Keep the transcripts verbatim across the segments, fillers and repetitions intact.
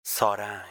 سارنگ.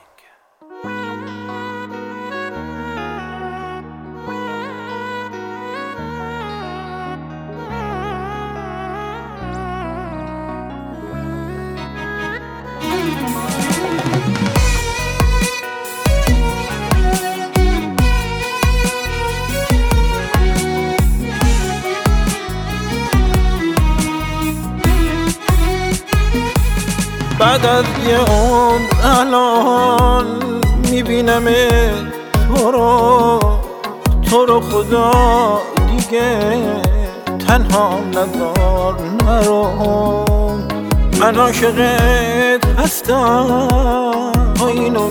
بعد از یه عمر الان میبینم تو رو تو رو خدا دیگه تنها نذار نرو. من عاشقت هستم تو اینو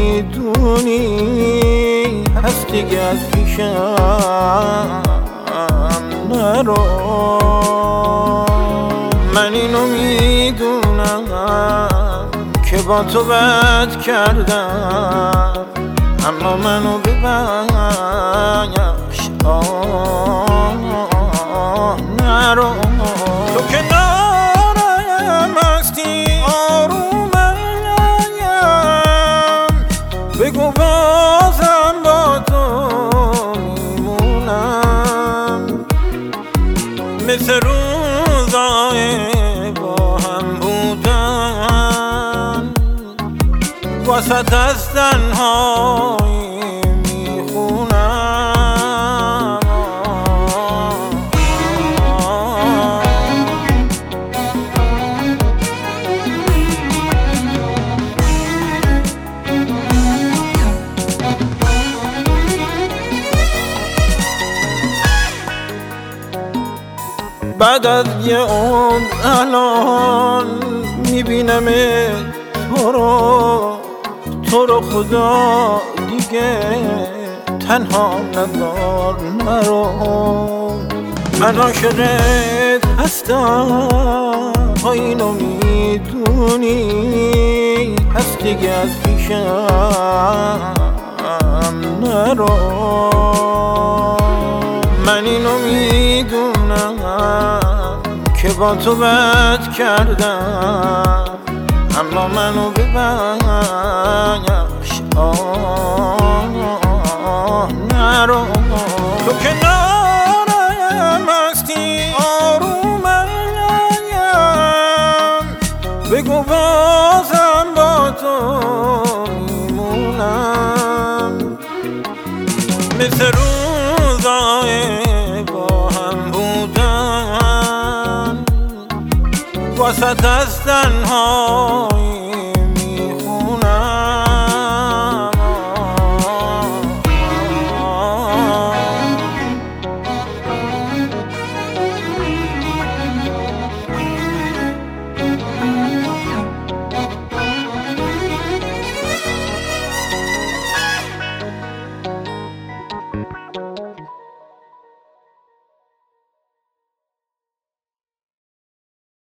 میدونی، هست دیگه از پیشم نرو. من اینو میدونم که با تو بد کردم، اما منو ببخش آه نرو. تو کنارم هستی آرومم، بگو بازم با تو میمونم. مثل روزای با هم بودن وسط از تنهایی میخونم. بعد از یه عمر الان میبینم تو رو تو رو خدا دیگه تنها نذار نرو. من عاشقت هستم تو اینو میدونی، هست دیگه از پیشم نرو. من اینو میدونم که با تو بد کردم، اما منو ببخش آه نرو. تو کنارم هستی آرومم، بگو بازم با تو میمونم. مثل روزای با هم بودن وسط از تنها